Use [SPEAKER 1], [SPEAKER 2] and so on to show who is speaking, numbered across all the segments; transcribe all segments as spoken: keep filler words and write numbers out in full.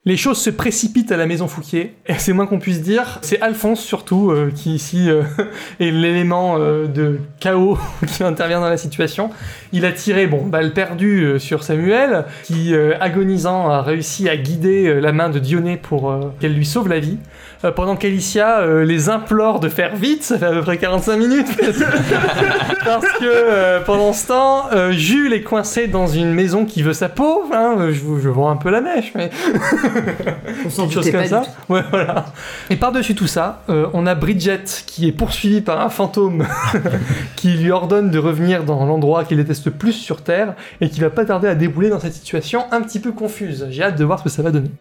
[SPEAKER 1] Les choses se précipitent à la maison Fouquier, et c'est moins qu'on puisse dire. C'est Alphonse surtout euh, qui ici euh, est l'élément euh, de chaos qui intervient dans la situation. Il a tiré, bon, balle perdue euh, sur Samuel, qui euh, agonisant a réussi à guider euh, la main de Dionée pour euh, qu'elle lui sauve la vie. Euh, pendant qu'Alicia euh, les implore de faire vite, ça fait à peu près quarante-cinq minutes. Parce que euh, pendant ce temps, euh, Jules est coincé dans une maison qui veut sa peau. Hein, je, je vends un peu la mèche, mais...
[SPEAKER 2] On s'en
[SPEAKER 1] quelque chose
[SPEAKER 2] doutait
[SPEAKER 1] comme
[SPEAKER 2] pas
[SPEAKER 1] ça.
[SPEAKER 2] du tout.
[SPEAKER 1] Ouais, voilà. Et par-dessus tout ça, euh, on a Bridget qui est poursuivie par un fantôme qui lui ordonne de revenir dans l'endroit qu'il déteste le plus sur Terre et qui va pas tarder à débouler dans cette situation un petit peu confuse. J'ai hâte de voir ce que ça va donner.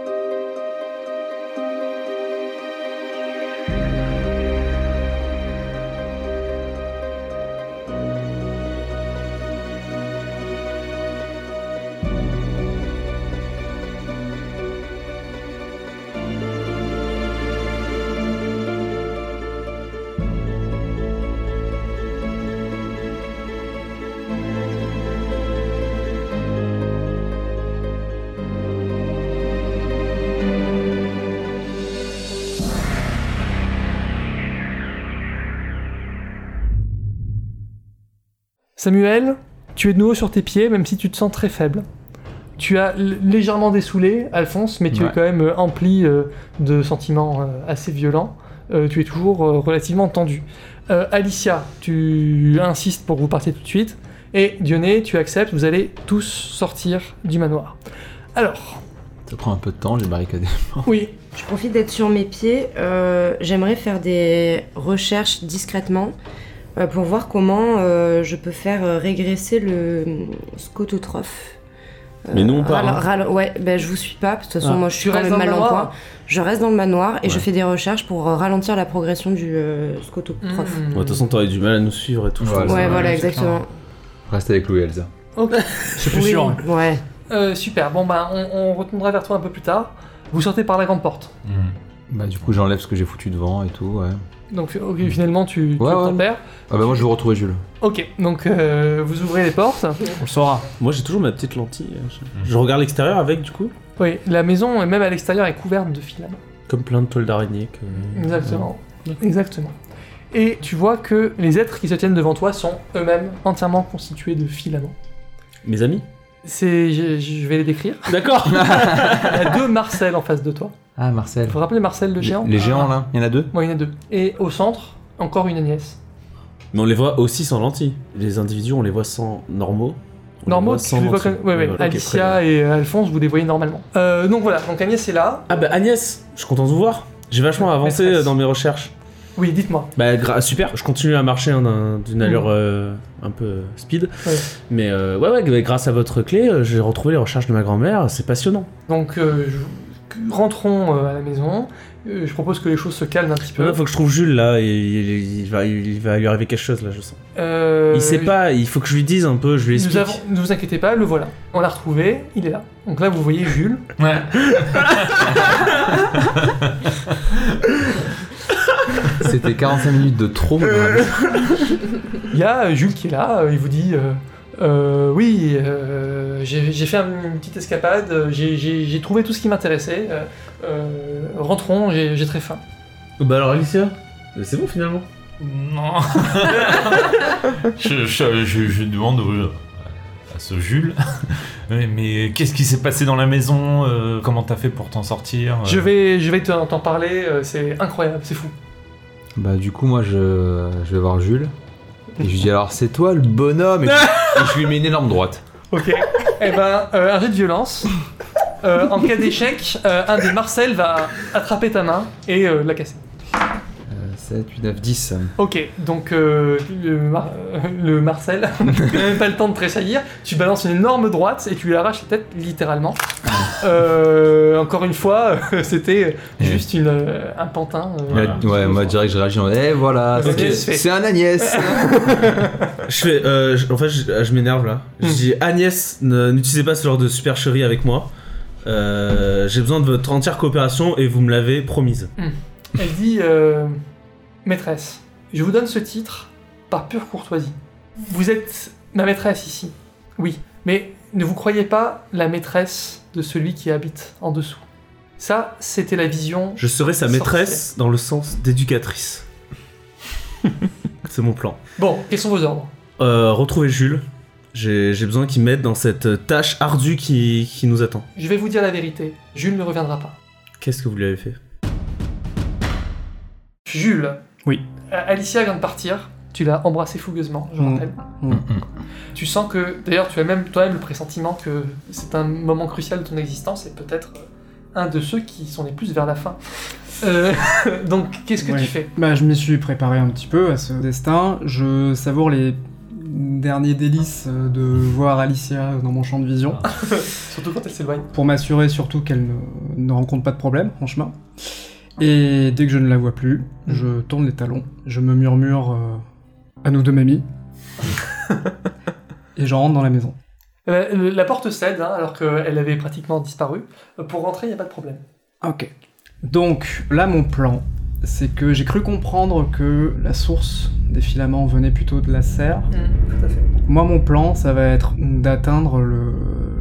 [SPEAKER 1] Samuel, tu es de nouveau sur tes pieds, même si tu te sens très faible. Tu as l- légèrement dessoulé, Alphonse, mais tu
[SPEAKER 3] Ouais.
[SPEAKER 1] es quand même euh, empli euh, de sentiments euh, assez violents. Euh, tu es toujours euh, relativement tendu. Euh, Alicia, tu insistes pour que vous partiez tout de suite. Et Dionée, tu acceptes, vous allez tous sortir du manoir. Alors,
[SPEAKER 3] Ça prend un peu de temps, j'ai barricadé.
[SPEAKER 1] oui,
[SPEAKER 2] Je profite d'être sur mes pieds. euh, J'aimerais faire des recherches discrètement euh, pour voir comment euh, je peux faire euh, régresser le scototrophe. Euh,
[SPEAKER 4] Mais nous, on part,
[SPEAKER 2] ralo-
[SPEAKER 4] hein.
[SPEAKER 2] ralo- ouais, ben je vous suis pas, parce que de toute façon,
[SPEAKER 4] Ah.
[SPEAKER 2] moi je suis
[SPEAKER 1] Tu
[SPEAKER 2] quand
[SPEAKER 1] restes
[SPEAKER 2] même
[SPEAKER 1] dans le
[SPEAKER 2] mal en
[SPEAKER 1] manoir
[SPEAKER 2] point. Je reste dans le manoir et je
[SPEAKER 4] Ouais.
[SPEAKER 2] fais des recherches pour euh, ralentir la progression du euh, scototrophe.
[SPEAKER 1] Mmh.
[SPEAKER 4] Ouais, de toute façon, t'aurais du mal à nous suivre et tout. je
[SPEAKER 3] Voilà.
[SPEAKER 4] pense.
[SPEAKER 2] Ouais,
[SPEAKER 3] Ouais,
[SPEAKER 2] voilà,
[SPEAKER 1] c'est
[SPEAKER 2] exactement.
[SPEAKER 3] Reste avec Lou et Elsa.
[SPEAKER 1] ok.
[SPEAKER 5] C'est plus
[SPEAKER 2] Oui,
[SPEAKER 5] sûr. hein.
[SPEAKER 2] ouais.
[SPEAKER 1] Euh, super, bon bah on, on retournera vers toi un peu plus tard. Vous sortez par la grande porte.
[SPEAKER 3] Bah du coup j'enlève ce que j'ai foutu devant et tout, ouais.
[SPEAKER 1] Donc ok, finalement tu, tu
[SPEAKER 3] Ouais, ouais.
[SPEAKER 1] tempères.
[SPEAKER 3] Ah bah moi je veux retrouver Jules.
[SPEAKER 1] Ok, donc euh, vous ouvrez les portes.
[SPEAKER 5] On le saura.
[SPEAKER 4] Moi, j'ai toujours ma petite lentille. Je, je regarde l'extérieur avec, du coup,
[SPEAKER 1] Oui, la maison, même à l'extérieur, est couverte de filaments.
[SPEAKER 4] comme plein de toiles d'araignée. Que...
[SPEAKER 1] Exactement. Exactement. Et tu vois que les êtres qui se tiennent devant toi sont eux-mêmes entièrement constitués de filaments.
[SPEAKER 4] Mes amis.
[SPEAKER 1] C'est, je, je vais les décrire.
[SPEAKER 4] D'accord.
[SPEAKER 1] Il y a deux Marcel en face de toi.
[SPEAKER 3] Ah Marcel.
[SPEAKER 1] Vous vous rappelez Marcel le géant?
[SPEAKER 3] Les, les géants là, il y en a deux.
[SPEAKER 1] Moi, il y en a deux. Et au centre, encore une Agnès.
[SPEAKER 4] Mais on les voit aussi sans lentilles. Les individus, on les voit sans normaux. On les
[SPEAKER 1] Normaux,
[SPEAKER 4] voit
[SPEAKER 1] tu
[SPEAKER 4] sans
[SPEAKER 1] les vois
[SPEAKER 4] lentilles.
[SPEAKER 1] comme... ouais, ouais.
[SPEAKER 4] voilà, ok,
[SPEAKER 1] Alicia
[SPEAKER 4] très bien.
[SPEAKER 1] et Alphonse, vous les voyez normalement. Euh, donc voilà, donc Agnès est là.
[SPEAKER 4] Ah bah Agnès, je suis content de vous voir. J'ai vachement
[SPEAKER 1] Ouais,
[SPEAKER 4] avancé
[SPEAKER 1] maîtresse.
[SPEAKER 4] euh, dans mes recherches.
[SPEAKER 1] Oui, dites-moi.
[SPEAKER 4] Bah gra- super, je continue à marcher hein, d'un- d'une allure
[SPEAKER 1] Mhm.
[SPEAKER 4] euh, un peu euh, speed.
[SPEAKER 1] Ouais.
[SPEAKER 4] Mais euh, ouais, ouais, g- grâce à votre clé, euh, j'ai retrouvé les recherches de ma grand-mère, c'est passionnant.
[SPEAKER 1] Donc euh, je- rentrons euh, à la maison. Euh, je propose que les choses se calment un petit peu.
[SPEAKER 4] Il faut que je trouve Jules là, et il, il va, il va lui arriver quelque chose là, je sens.
[SPEAKER 1] Euh,
[SPEAKER 4] Il sait pas, il faut que je lui dise un peu, je lui
[SPEAKER 1] Nous
[SPEAKER 4] explique.
[SPEAKER 1] avons, ne vous inquiétez pas, le voilà. On l'a retrouvé, il est là. Donc là, vous voyez Jules.
[SPEAKER 5] Ouais.
[SPEAKER 3] C'était quarante-cinq minutes de trop. vraiment.
[SPEAKER 1] Il y a euh, Jules qui est là. euh, Il vous dit euh, euh, oui, euh, j'ai j'ai fait un- une petite escapade. euh, J'ai j'ai- j'ai trouvé tout ce qui m'intéressait. euh, euh, rentrons, j'ai j'ai très faim.
[SPEAKER 4] Bah alors Alicia, c'est bon finalement.
[SPEAKER 5] Non. je, je, je, je demande euh, à ce Jules. mais mais qu'est-ce qui s'est passé dans la maison euh, Comment t'as fait pour t'en sortir euh
[SPEAKER 1] Je vais, je vais t'en t'en parler. euh, C'est incroyable, c'est fou.
[SPEAKER 3] Bah du coup moi je, je vais voir Jules. Et je lui dis alors c'est toi le bonhomme et je, et je lui mets une énorme droite.
[SPEAKER 1] Ok. Eh ben, euh, un jet de violence. Euh, en cas d'échec, euh, un des Marcel va attraper ta main et euh, la casser.
[SPEAKER 3] Euh, sept, huit, neuf, dix.
[SPEAKER 1] Ok, donc euh, le, Mar- euh, le Marcel, il n'a même pas le temps de tressaillir, tu balances une énorme droite et tu lui arraches la tête littéralement. Euh, encore une fois, euh, c'était juste une, euh, un pantin. euh,
[SPEAKER 5] Voilà.
[SPEAKER 3] Ouais, moi direct je réagis en eh voilà,
[SPEAKER 1] Ok,
[SPEAKER 3] c'est-
[SPEAKER 1] c'est fait.
[SPEAKER 3] c'est un Agnès.
[SPEAKER 4] Je fais, euh, je- en fait, je, je m'énerve là. Je
[SPEAKER 1] Hmm.
[SPEAKER 4] dis Agnès, ne- n'utilisez pas ce genre de supercherie avec moi. Euh, J'ai besoin de votre entière coopération et vous me l'avez promise.
[SPEAKER 1] Elle dit euh, maîtresse, je vous donne ce titre par pure courtoisie. Vous êtes ma maîtresse ici. Oui, mais ne vous croyez pas la maîtresse de celui qui habite en dessous. Ça, c'était la vision.
[SPEAKER 4] Je serai sa
[SPEAKER 1] Sorcière.
[SPEAKER 4] maîtresse dans le sens d'éducatrice. C'est mon plan.
[SPEAKER 1] Bon, quels sont vos ordres?
[SPEAKER 4] Euh, retrouver Jules. J'ai, j'ai besoin qu'il m'aide dans cette tâche ardue qui, qui nous attend.
[SPEAKER 1] Je vais vous dire la vérité. Jules ne reviendra pas.
[SPEAKER 4] Qu'est-ce que vous lui avez fait?
[SPEAKER 1] Jules.
[SPEAKER 6] Oui.
[SPEAKER 1] Euh, Alicia vient de partir. Tu l'as embrassée fougueusement, je
[SPEAKER 6] Mm.
[SPEAKER 1] rappelle.
[SPEAKER 6] Mm.
[SPEAKER 1] Tu sens que, d'ailleurs, tu as même toi-même le pressentiment que c'est un moment crucial de ton existence et peut-être euh, un de ceux qui sont les plus vers la fin. Euh, donc, qu'est-ce que
[SPEAKER 6] Ouais.
[SPEAKER 1] tu fais?
[SPEAKER 6] Bah, je m'y suis préparé un petit peu à ce destin. Je savoure les derniers délices de voir Alicia dans mon champ de vision,
[SPEAKER 1] Surtout quand elle s'éloigne.
[SPEAKER 6] pour m'assurer surtout qu'elle ne, ne rencontre pas de problème en chemin. Et dès que je ne la vois plus, je tourne les talons, je me murmure euh, à nos deux mamies, et je rentre dans la maison.
[SPEAKER 1] Euh, la porte cède, hein, alors qu'elle avait pratiquement disparu. Euh, Pour rentrer, il n'y a pas de problème.
[SPEAKER 6] Ok. Donc là, mon plan, c'est que j'ai cru comprendre que la source des filaments venait plutôt de la serre.
[SPEAKER 1] Tout à fait.
[SPEAKER 6] Moi, mon plan, ça va être d'atteindre le,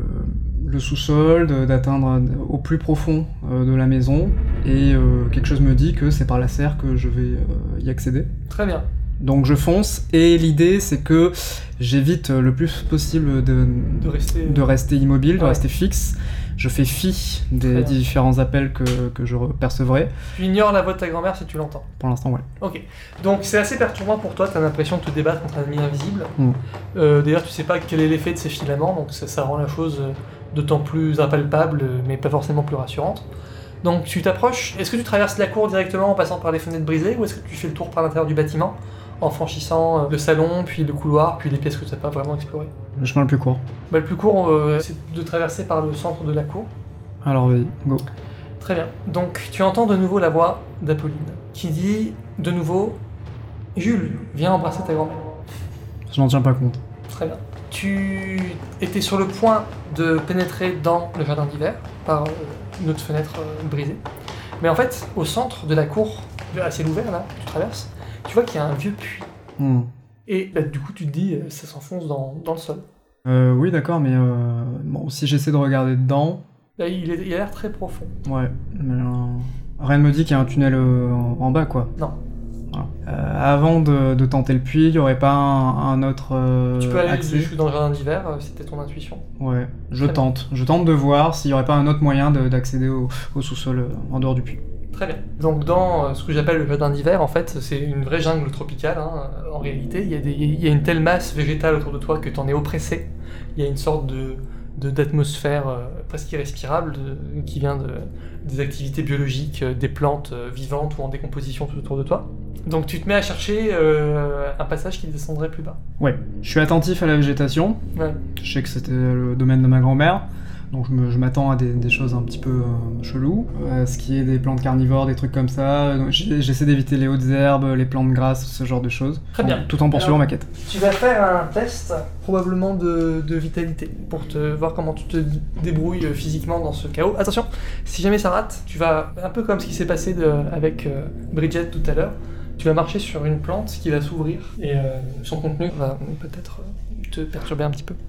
[SPEAKER 6] le sous-sol, de- d'atteindre au plus profond euh, de la maison, et euh, quelque chose me dit que c'est par la serre que je vais euh, y accéder.
[SPEAKER 1] Très bien.
[SPEAKER 6] Donc je fonce, et l'idée, c'est que j'évite le plus possible de,
[SPEAKER 1] De rester.
[SPEAKER 6] de rester immobile, de
[SPEAKER 1] Ouais.
[SPEAKER 6] rester fixe. Je fais fi
[SPEAKER 1] Très
[SPEAKER 6] des
[SPEAKER 1] bien.
[SPEAKER 6] différents appels que, que je percevrai.
[SPEAKER 1] Tu ignores la voix de ta grand-mère si tu l'entends.
[SPEAKER 6] Pour l'instant, ouais.
[SPEAKER 1] Ok. Donc c'est assez perturbant pour toi, t'as l'impression de te débattre contre un ennemi invisible.
[SPEAKER 6] Mm.
[SPEAKER 1] Euh, D'ailleurs, tu sais pas quel est l'effet de ces filaments, donc ça, ça rend la chose euh, d'autant plus impalpable, euh, mais pas forcément plus rassurante. Donc tu t'approches. Est-ce que tu traverses la cour directement en passant par les fenêtres brisées, ou est-ce que tu fais le tour par l'intérieur du bâtiment, en franchissant euh, le salon, puis le couloir, puis les pièces que tu n'as pas vraiment explorées?
[SPEAKER 6] Le chemin le plus court.
[SPEAKER 1] Bah, le plus court, euh, c'est de traverser par le centre de la cour.
[SPEAKER 6] Alors, oui, go.
[SPEAKER 1] Très bien. Donc tu entends de nouveau la voix d'Apolline, qui dit de nouveau « Jules, viens embrasser ta grand-mère ».
[SPEAKER 6] Je n'en tiens pas compte.
[SPEAKER 1] Très bien. Tu étais sur le point de pénétrer dans le jardin d'hiver par euh, une autre fenêtre euh, brisée. Mais en fait, au centre de la cour, à ciel ouvert, là, que tu traverses, tu vois qu'il y a un vieux puits.
[SPEAKER 6] Hmm.
[SPEAKER 1] Et là, du coup, tu te dis, euh, ça s'enfonce dans, dans le sol.
[SPEAKER 6] Euh, oui, d'accord, mais euh, bon, si j'essaie de regarder dedans,
[SPEAKER 1] Là, il, est- il a l'air très profond.
[SPEAKER 6] ouais, mais euh, rien ne me dit qu'il y a un tunnel euh, en, en bas, quoi.
[SPEAKER 1] Non.
[SPEAKER 6] Voilà. Euh, avant de, de tenter le puits, il n'y aurait pas un, un autre euh,
[SPEAKER 1] tu peux aller
[SPEAKER 6] accès
[SPEAKER 1] jusque dans le jardin d'hiver, euh, c'était ton intuition.
[SPEAKER 6] Ouais, je
[SPEAKER 1] Très
[SPEAKER 6] tente. Je tente de voir s'il n'y aurait pas un autre moyen de- d'accéder au, au sous-sol euh, en dehors du puits.
[SPEAKER 1] Très bien. Donc dans euh, ce que j'appelle le jardin d'hiver, en fait, c'est une vraie jungle tropicale. Hein. En réalité, il y, a des- il y a une telle masse végétale autour de toi que tu en es oppressé. Il y a une sorte de de- d'atmosphère euh, presque irrespirable de- qui vient de, des activités biologiques, euh, des plantes euh, vivantes ou en décomposition tout autour de toi. Donc tu te mets à chercher euh, un passage qui descendrait plus bas.
[SPEAKER 6] Ouais, je suis attentif à la végétation.
[SPEAKER 1] Ouais.
[SPEAKER 6] Je sais que c'était le domaine de ma grand-mère, donc je me- je m'attends à des, des choses un petit peu euh, cheloues. Euh, ce qui est des plantes carnivores, des trucs comme ça. Donc, j'ai- J'essaie d'éviter les hautes herbes, les plantes grasses, ce genre de choses.
[SPEAKER 1] Très bien.
[SPEAKER 6] En- Tout en poursuivant
[SPEAKER 1] Alors-
[SPEAKER 6] ma quête.
[SPEAKER 1] Tu vas faire un test probablement de, de vitalité pour te voir comment tu te débrouilles euh, physiquement dans ce chaos. Attention, si jamais ça rate, tu vas, un peu comme ce qui s'est passé de- avec euh, Bridget tout à l'heure, tu vas marcher sur une plante qui va s'ouvrir et euh, son contenu va peut-être euh, te perturber un petit peu.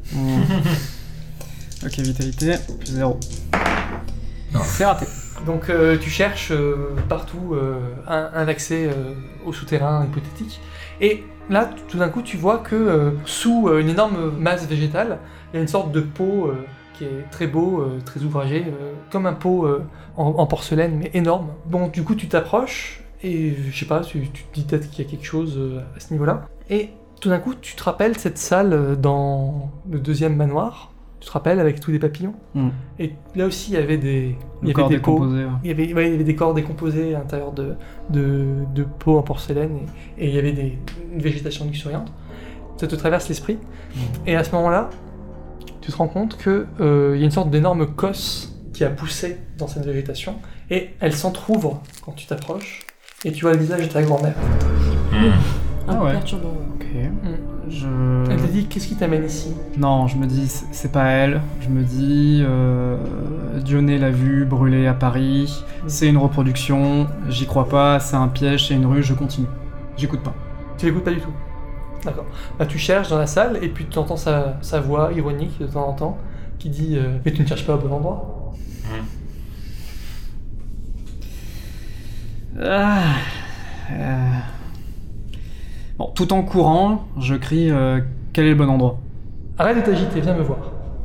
[SPEAKER 6] Ok, vitalité, plus zéro. C'est raté.
[SPEAKER 1] Donc euh, tu cherches euh, partout euh, un, un accès euh, au souterrain hypothétique. Et là, tout d'un coup, tu vois que euh, sous euh, une énorme masse végétale, il y a une sorte de pot euh, qui est très beau, euh, très ouvragé, euh, comme un pot euh, en, en porcelaine, mais énorme. Bon, du coup, tu t'approches et je sais pas, tu, tu te dis peut-être qu'il y a quelque chose euh, à ce niveau-là. Et tout d'un coup, tu te rappelles cette salle euh, dans le deuxième manoir. Tu te rappelles avec tous les papillons.
[SPEAKER 6] Hmm.
[SPEAKER 1] Et là aussi, il y avait des, il y
[SPEAKER 6] Le
[SPEAKER 1] avait
[SPEAKER 6] corps
[SPEAKER 1] des pots.
[SPEAKER 6] décomposé. ouais.
[SPEAKER 1] Il y, avait, ouais, il y avait des corps décomposés à l'intérieur de, de, de pots en porcelaine et, et il y avait des, une végétation luxuriante. Ça te traverse l'esprit. Et à ce moment-là, tu te rends compte qu'il euh, y a une sorte d'énorme cosse qui a poussé dans cette végétation et elle s'entrouvre quand tu t'approches et tu vois le visage de ta grand-mère.
[SPEAKER 2] Un
[SPEAKER 6] Ah
[SPEAKER 2] peu
[SPEAKER 6] ouais.
[SPEAKER 2] perturbant.
[SPEAKER 6] Ok.
[SPEAKER 1] Mm.
[SPEAKER 6] Je...
[SPEAKER 1] Elle te dit qu'est-ce qui t'amène ici?
[SPEAKER 6] Non, je me dis, c'est c'est pas elle. Je me dis, euh, Dionée l'a vue brûler à Paris. C'est une reproduction. J'y crois pas. C'est un piège. C'est une rue. Je continue. J'écoute pas.
[SPEAKER 1] Tu l'écoutes pas du tout. D'accord. Bah, tu cherches dans la salle et puis tu entends sa, sa voix ironique de temps en temps qui dit euh, mais tu ne cherches pas au bon endroit.
[SPEAKER 6] Ah, euh... Bon, tout en courant, je crie euh, quel est le bon endroit.
[SPEAKER 1] Arrête de t'agiter, viens me voir.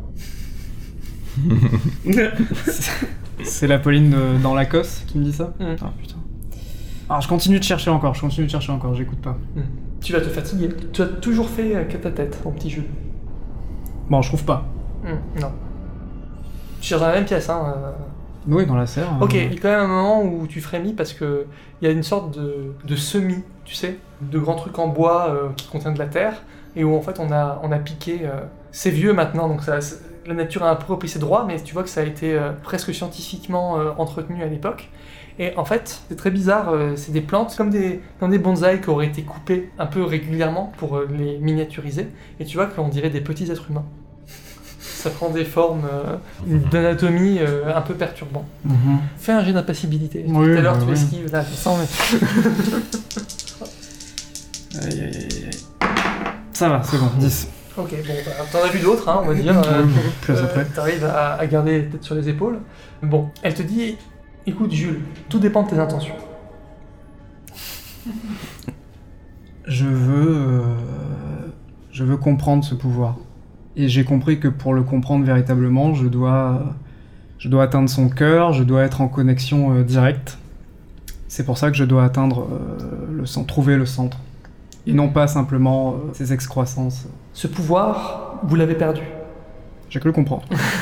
[SPEAKER 6] C'est la Pauline de, dans Lacoste qui me dit ça.
[SPEAKER 1] Mm.
[SPEAKER 6] Ah putain. Alors je continue de chercher encore, je continue de chercher encore, j'écoute pas.
[SPEAKER 1] Mm. Tu vas te fatiguer. Tu as toujours fait euh, que ta tête, mon petit jeu.
[SPEAKER 6] Bon, je trouve pas.
[SPEAKER 1] Mm. Non. Tu cherches dans la même pièce, hein. euh.
[SPEAKER 6] Oui, dans la serre.
[SPEAKER 1] Ok,
[SPEAKER 6] euh,
[SPEAKER 1] il y a quand même un moment où tu frémis parce que il y a une sorte de, de semis, tu sais, de grands trucs en bois euh, qui contiennent de la terre et où en fait on a, on a piqué. Euh, c'est vieux maintenant, donc ça, la nature a un peu repris ses droits, mais tu vois que ça a été euh, presque scientifiquement euh, entretenu à l'époque. Et en fait, c'est très bizarre, euh, c'est des plantes comme des, comme des bonsaïs qui auraient été coupés un peu régulièrement pour euh, les miniaturiser. Et tu vois qu'on dirait des petits êtres humains. Ça prend des formes euh, d'anatomie euh, un peu perturbant.
[SPEAKER 6] mhm.
[SPEAKER 1] Fais un jet d'impassibilité.
[SPEAKER 6] Oui,
[SPEAKER 1] Tout à l'heure,
[SPEAKER 6] bah
[SPEAKER 1] tu
[SPEAKER 6] oui.
[SPEAKER 1] esquives, là, tu sens, mais...
[SPEAKER 6] Aïe, aïe, aïe, aïe. Ça va, c'est bon, dix.
[SPEAKER 1] Ok, bon, bah, t'en as vu d'autres, hein, on va dire. euh,
[SPEAKER 6] Oui, plus
[SPEAKER 1] euh,
[SPEAKER 6] après.
[SPEAKER 1] T'arrives à, à garder la tête sur les épaules. Bon, elle te dit, écoute Jules, tout dépend de tes intentions.
[SPEAKER 6] Je veux... euh, Je veux comprendre ce pouvoir. Et j'ai compris que pour le comprendre véritablement, je dois... Je dois atteindre son cœur, je dois être en connexion euh, directe. C'est pour ça que je dois atteindre euh, le centre, trouver le centre. Et non pas simplement euh, ses excroissances.
[SPEAKER 1] Ce pouvoir, vous l'avez perdu.
[SPEAKER 6] J'ai que le comprendre.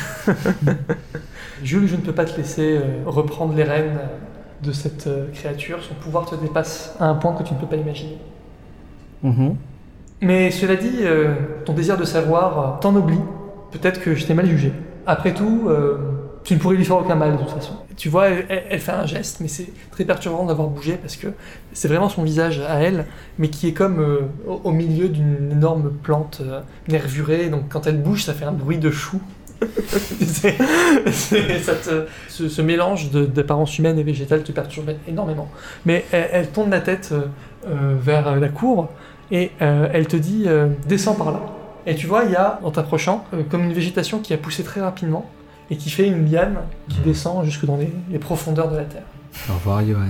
[SPEAKER 1] Jules, je ne peux pas te laisser euh, reprendre les rênes de cette euh, créature. Son pouvoir te dépasse à un point que tu ne peux pas imaginer.
[SPEAKER 6] Mhm.
[SPEAKER 1] Mais cela dit, euh, ton désir de savoir euh, t'ennoblit. Peut-être que je t'ai mal jugé. Après tout, euh, tu ne pourrais lui faire aucun mal de toute façon. Tu vois, elle, elle- elle fait un geste, mais c'est très perturbant d'avoir bougé parce que c'est vraiment son visage à elle, mais qui est comme euh, au, au milieu d'une énorme plante euh, nervurée. Donc quand elle bouge, ça fait un bruit de chou. C'est- c'est- ça te- ce, ce mélange de- d'apparence humaine et végétale te perturbe énormément. Mais elle, elle tourne la tête euh, euh, vers la cour et euh, elle te dit euh, descends par là. Et tu vois, il y a, en t'approchant, euh, comme une végétation qui a poussé très rapidement et qui fait une liane qui descend jusque dans les, les profondeurs de la terre.
[SPEAKER 3] Au revoir, Johan.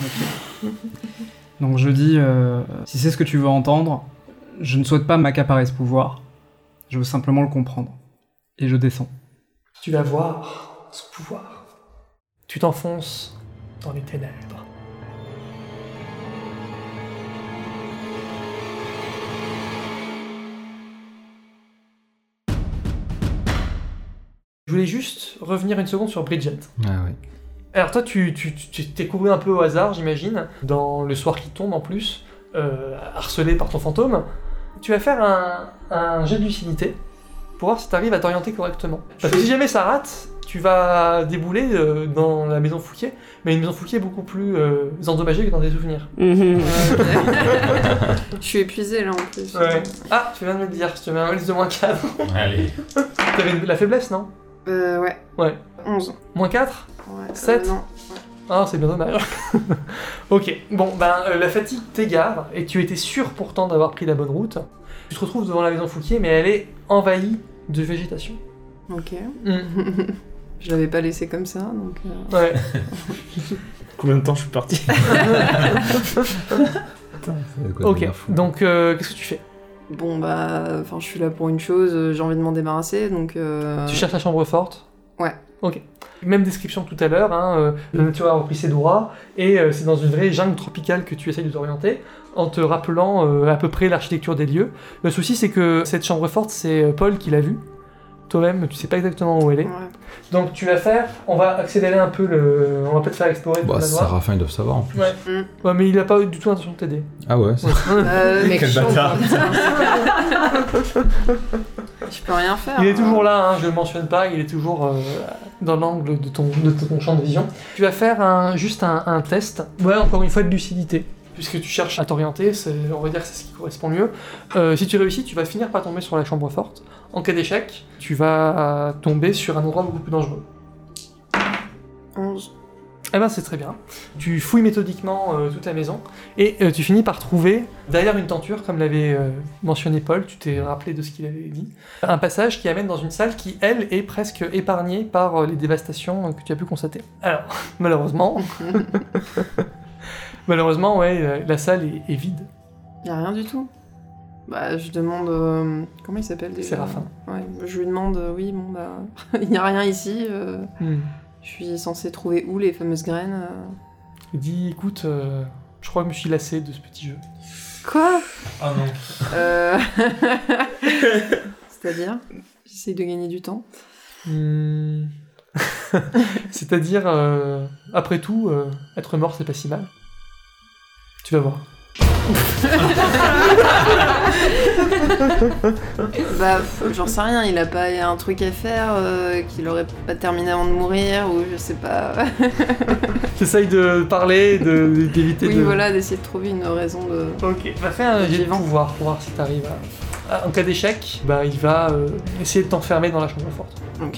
[SPEAKER 6] Donc je dis, euh, si c'est ce que tu veux entendre, je ne souhaite pas m'accaparer ce pouvoir. Je veux simplement le comprendre. Et je descends.
[SPEAKER 1] Tu vas voir ce pouvoir. Tu t'enfonces dans les ténèbres. Je voulais juste revenir une seconde sur Bridget.
[SPEAKER 3] Ah oui.
[SPEAKER 1] Alors toi, tu, tu, tu t'es couru un peu au hasard, j'imagine, dans le soir qui tombe en plus, euh, harcelé par ton fantôme. Tu vas faire un, un jet de lucidité pour voir si tu arrives à t'orienter correctement. Parce que si jamais ça rate, tu vas débouler euh, dans la maison Fouquier, mais une maison Fouquier beaucoup plus euh, endommagée que dans tes souvenirs.
[SPEAKER 2] Mhm.
[SPEAKER 7] Je suis épuisée là en plus.
[SPEAKER 1] Ouais. Ah, tu viens de me le dire, tu mets un malus de moins quatre.
[SPEAKER 5] Allez.
[SPEAKER 1] T'avais une- la faiblesse, non?
[SPEAKER 7] Euh, ouais.
[SPEAKER 1] Ouais.
[SPEAKER 7] onze.
[SPEAKER 1] Moins quatre?
[SPEAKER 7] Ouais. euh,
[SPEAKER 1] Sept.
[SPEAKER 7] Non.
[SPEAKER 1] Ah, c'est bien dommage. Ok, bon, ben, euh, la fatigue t'égare, et tu étais sûr pourtant d'avoir pris la bonne route. Tu te retrouves devant la maison Fouquier, mais elle est envahie de végétation.
[SPEAKER 7] Ok.
[SPEAKER 1] Mm.
[SPEAKER 7] Je l'avais pas laissé comme ça, donc. euh,
[SPEAKER 1] Ouais.
[SPEAKER 4] Combien de temps je suis parti?
[SPEAKER 1] Ok, donc euh, qu'est-ce que tu fais?
[SPEAKER 7] Bon bah, enfin, je suis là pour une chose. euh, J'ai envie de m'en débarrasser, donc. euh,
[SPEAKER 1] Tu cherches la chambre forte?
[SPEAKER 7] Ouais.
[SPEAKER 1] Ok. Même description tout à l'heure, hein, euh, la nature a repris ses droits, et euh, c'est dans une vraie jungle tropicale que tu essayes de t'orienter, en te rappelant euh, à peu près l'architecture des lieux. Le souci, c'est que cette chambre forte, c'est euh, Paul qui l'a vue. Toi-même, tu sais pas exactement où elle est.
[SPEAKER 7] Ouais.
[SPEAKER 1] Donc tu vas faire, on va accélérer un peu le... On va peut-être faire explorer le
[SPEAKER 3] Bah,
[SPEAKER 1] manoir.
[SPEAKER 3] Séraphin, ils doivent savoir en plus.
[SPEAKER 1] Ouais.
[SPEAKER 7] Mm.
[SPEAKER 1] Ouais, mais il a pas du tout l'intention de t'aider.
[SPEAKER 3] Ah ouais, c'est-
[SPEAKER 7] Euh,
[SPEAKER 2] Mec
[SPEAKER 4] Quel
[SPEAKER 2] chaud,
[SPEAKER 4] bâtard.
[SPEAKER 2] quoi.
[SPEAKER 7] Je peux rien faire.
[SPEAKER 1] Il est
[SPEAKER 7] hein.
[SPEAKER 1] toujours là, hein, je le mentionne pas, il est toujours euh, dans l'angle de ton, de ton champ de vision. Tu vas faire un, juste un, un test, ouais, encore une fois de lucidité. Puisque tu cherches à t'orienter, c'est- on va dire que c'est ce qui correspond le mieux. Euh, si tu réussis, tu vas finir par tomber sur la chambre forte. En cas d'échec, tu vas tomber sur un endroit beaucoup plus dangereux.
[SPEAKER 7] onze.
[SPEAKER 1] Eh ben c'est très bien. Tu fouilles méthodiquement euh, toute la maison et euh, tu finis par trouver, derrière une tenture, comme l'avait euh, mentionné Paul, tu t'es rappelé de ce qu'il avait dit, un passage qui amène dans une salle qui, elle, est presque épargnée par euh, les dévastations euh, que tu as pu constater. Alors, malheureusement, Malheureusement, ouais, la, la salle est, est vide.
[SPEAKER 7] Y a rien du tout. Bah, je demande. euh, comment il s'appelle déjà
[SPEAKER 1] Séraphin.
[SPEAKER 7] Ouais, je lui demande, euh, oui, bon, bah. Il n'y a rien ici. euh,
[SPEAKER 1] Hmm.
[SPEAKER 7] Je suis censée trouver où les fameuses graines euh.
[SPEAKER 1] Il dit, écoute, euh, je crois que je me suis lassé de ce petit jeu.
[SPEAKER 7] Quoi
[SPEAKER 5] Ah non.
[SPEAKER 7] Euh. C'est-à-dire J'essaye de gagner du temps.
[SPEAKER 1] Hmm. C'est-à-dire, euh, après tout, euh, être mort, c'est pas si mal. Tu vas voir.
[SPEAKER 7] Bah, pff, j'en sais rien, il a pas un truc à faire euh, qu'il aurait pas terminé avant de mourir, ou je sais pas.
[SPEAKER 1] T'essayes de parler, de, d'éviter
[SPEAKER 7] Oui,
[SPEAKER 1] de...
[SPEAKER 7] voilà, d'essayer de trouver une raison de.
[SPEAKER 1] Ok, va faire un jet de
[SPEAKER 7] Vivant.
[SPEAKER 1] pouvoir pour voir si t'arrives à... à- En cas d'échec, bah, il va euh, essayer de t'enfermer dans la chambre forte.
[SPEAKER 7] Ok.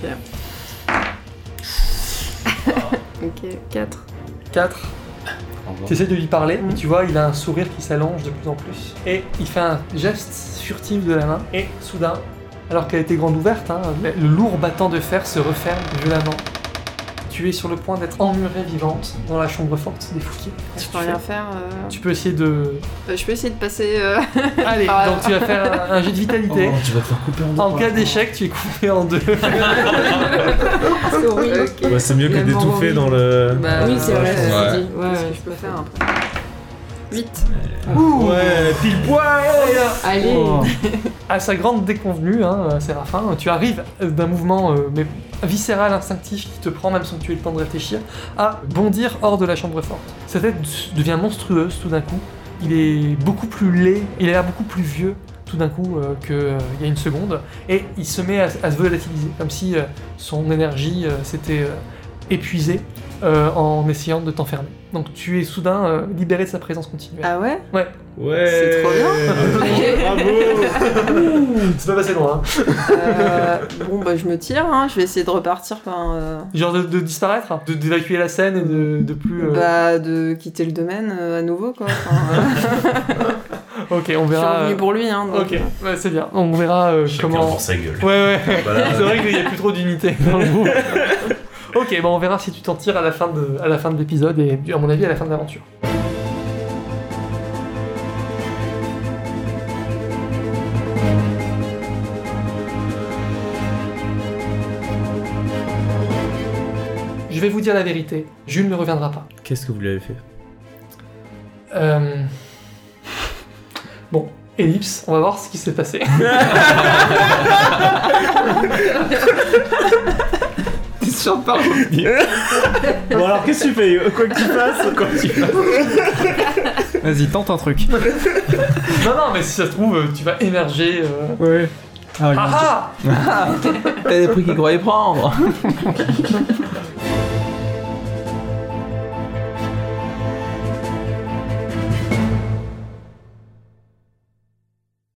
[SPEAKER 7] Ok, quatre.
[SPEAKER 1] quatre.
[SPEAKER 3] Au revoir.
[SPEAKER 1] Tu essaies de lui parler,
[SPEAKER 7] Mm.
[SPEAKER 1] et tu vois, il a un sourire qui s'allonge de plus en plus. Et il fait un geste furtif de la main, et soudain, alors qu'elle était grande ouverte, hein, le le lourd battant de fer se referme violemment. Tu es sur le point d'être emmurée vivante dans la chambre forte des Fouquier.
[SPEAKER 7] Je
[SPEAKER 1] Qu'est-ce que
[SPEAKER 7] peux
[SPEAKER 1] tu
[SPEAKER 7] rien
[SPEAKER 1] fais
[SPEAKER 7] faire. euh,
[SPEAKER 1] Tu peux essayer de...
[SPEAKER 7] euh, Je peux essayer de passer. euh,
[SPEAKER 1] Allez,
[SPEAKER 7] par là.
[SPEAKER 1] donc tu vas faire un, un jet de vitalité.
[SPEAKER 3] Oh, tu vas te faire couper en deux.
[SPEAKER 1] En
[SPEAKER 3] par
[SPEAKER 1] cas
[SPEAKER 3] la-
[SPEAKER 1] d'échec, tu es coupé en deux.
[SPEAKER 7] C'est horrible. Ok.
[SPEAKER 4] Ouais, c'est mieux que
[SPEAKER 2] La mort
[SPEAKER 4] d'étouffer
[SPEAKER 2] horrible.
[SPEAKER 4] dans le.
[SPEAKER 7] Bah,
[SPEAKER 2] Oui, c'est
[SPEAKER 7] ouais,
[SPEAKER 2] vrai,
[SPEAKER 7] ouais.
[SPEAKER 2] c'est
[SPEAKER 3] Ouais.
[SPEAKER 2] dit. Ouais,
[SPEAKER 7] Qu'est-ce
[SPEAKER 2] ouais.
[SPEAKER 7] que je peux faire après huit.
[SPEAKER 4] Ouais, pile poil.
[SPEAKER 2] Allez.
[SPEAKER 6] Oh.
[SPEAKER 1] À sa grande déconvenue, hein, Séraphin, tu arrives d'un mouvement euh, mais viscéral, instinctif, qui te prend, même sans que tu aies le temps de réfléchir, à bondir hors de la chambre forte. Sa tête devient monstrueuse tout d'un coup. Il est beaucoup plus laid, il a l'air beaucoup plus vieux tout d'un coup euh, qu'il y a une seconde, et il se met à, à se volatiliser, comme si euh, son énergie euh, s'était euh, épuisée euh, en essayant de t'enfermer. Donc tu es soudain euh, libéré de sa présence continuelle.
[SPEAKER 7] Ah ouais
[SPEAKER 1] Ouais,
[SPEAKER 4] Ouais.
[SPEAKER 7] C'est trop bien.
[SPEAKER 4] Bravo.
[SPEAKER 1] c'est pas passé loin. Hein.
[SPEAKER 7] Euh, Bon, bah, je me tire, hein. Je vais essayer de repartir. Enfin, euh,
[SPEAKER 1] Genre de, de disparaître, de- d'évacuer la scène et de, de plus... euh,
[SPEAKER 7] Bah, de quitter le domaine euh, à nouveau, quoi. Enfin, euh,
[SPEAKER 1] Ok, on
[SPEAKER 7] je suis
[SPEAKER 1] verra...
[SPEAKER 7] revenu
[SPEAKER 1] euh,
[SPEAKER 7] pour lui, hein. donc,
[SPEAKER 1] Ok, ouais, c'est bien. On verra euh,
[SPEAKER 5] Chacun
[SPEAKER 1] comment...
[SPEAKER 5] pour sa gueule.
[SPEAKER 1] Ouais, ouais.
[SPEAKER 5] Voilà.
[SPEAKER 1] C'est vrai qu'il n'y a plus trop d'unité dans le groupe. Ok, bon, on verra si tu t'en tires à la fin de, à la fin de l'épisode et, à mon avis, à la fin de l'aventure. Je vais vous dire la vérité, Jules ne reviendra pas.
[SPEAKER 4] Qu'est-ce que vous lui avez fait?
[SPEAKER 1] Euh... Bon, ellipse, on va voir ce qui s'est passé.
[SPEAKER 3] T'es sûr de pas revenir.
[SPEAKER 4] Bon alors qu'est-ce que tu fais? Quoi que tu fasses, quoi que tu fasses.
[SPEAKER 6] Vas-y, tente un truc.
[SPEAKER 1] Non, non, mais si ça se trouve, tu vas émerger... euh,
[SPEAKER 6] Ouais. Ah, regarde.
[SPEAKER 1] Ah ah
[SPEAKER 3] T'as des prix qu'il croyait prendre.